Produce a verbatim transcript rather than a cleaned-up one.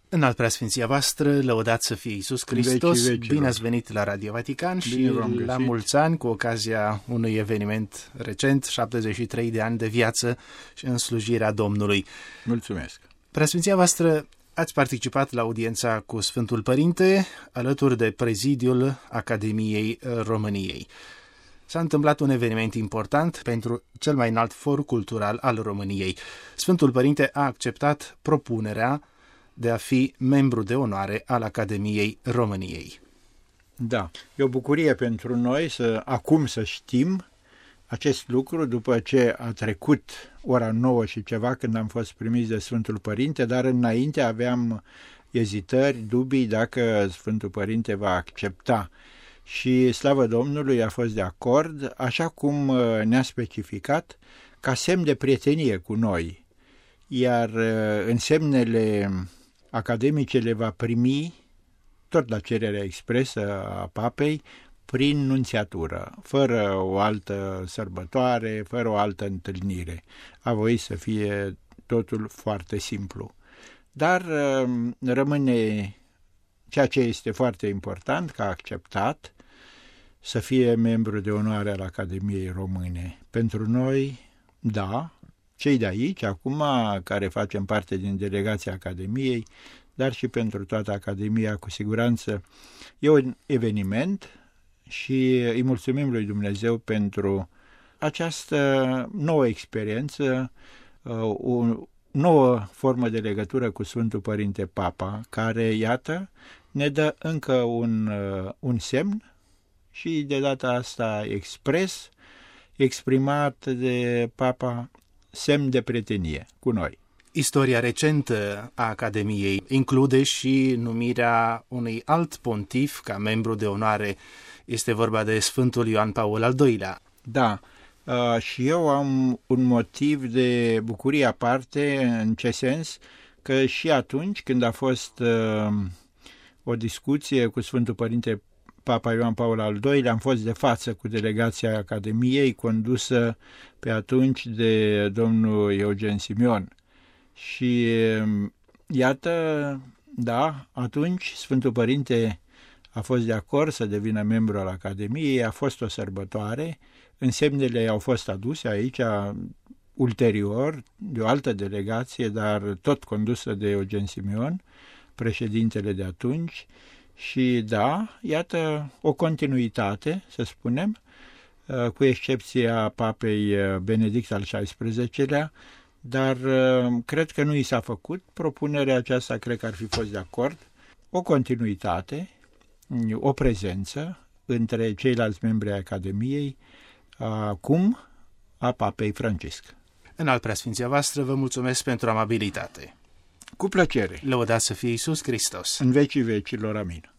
Înalt preasfinția voastră, lăudat să fie Iisus Hristos, bine ați venit la Radio Vatican și la mulți ani cu ocazia unui eveniment recent, șaptezeci și trei de ani de viață și în slujirea Domnului. Mulțumesc! Preasfinția voastră, ați participat la audiența cu Sfântul Părinte alături de prezidiul Academiei României. S-a întâmplat un eveniment important pentru cel mai înalt for cultural al României. Sfântul Părinte a acceptat propunerea de a fi membru de onoare al Academiei României. Da, e o bucurie pentru noi să acum să știm acest lucru după ce a trecut ora nouă și ceva când am fost primiți de Sfântul Părinte, dar înainte aveam ezitări, dubii dacă Sfântul Părinte va accepta. Și slavă Domnului, a fost de acord, așa cum ne-a specificat, ca semn de prietenie cu noi. Iar în semnele academice le va primi, tot la cererea expresă a papei, prin nunțiatură, fără o altă sărbătoare, fără o altă întâlnire. A voit să fie totul foarte simplu. Dar rămâne ceea ce este foarte important, că a acceptat să fie membru de onoare al Academiei Române. Pentru noi, da, cei de aici, acum, care facem parte din delegația Academiei, dar și pentru toată Academia, cu siguranță, e un eveniment și îi mulțumim lui Dumnezeu pentru această nouă experiență, o nouă formă de legătură cu Sfântul Părinte Papa, care, iată, ne dă încă un, un semn și de data asta expres, exprimat de Papa, semn de prietenie cu noi. Istoria recentă a Academiei include și numirea unui alt pontif ca membru de onoare. Este vorba de Sfântul Ioan Paul al doilea. Da, uh, și eu am un motiv de bucurie aparte, în ce sens? Că și atunci când a fost uh, o discuție cu Sfântul Părinte Papa Ioan Paul al doilea, am fost de față cu delegația Academiei, condusă pe atunci de domnul Eugen Simion. Și iată, da, atunci Sfântul Părinte a fost de acord să devină membru al Academiei, a fost o sărbătoare, însemnele au fost aduse aici ulterior de o altă delegație, dar tot condusă de Eugen Simion, președintele de atunci. Și da, iată o continuitate, să spunem, cu excepția Papei Benedict al șaisprezecelea, dar cred că nu i s-a făcut propunerea aceasta, cred că ar fi fost de acord, o continuitate, o prezență între ceilalți membri ai Academiei, acum a Papei Francisc. Înalt preasfinția voastră, vă mulțumesc pentru amabilitate. Cu plăcere. Lăudați să fie Iisus Hristos. În vecii vecilor, amin.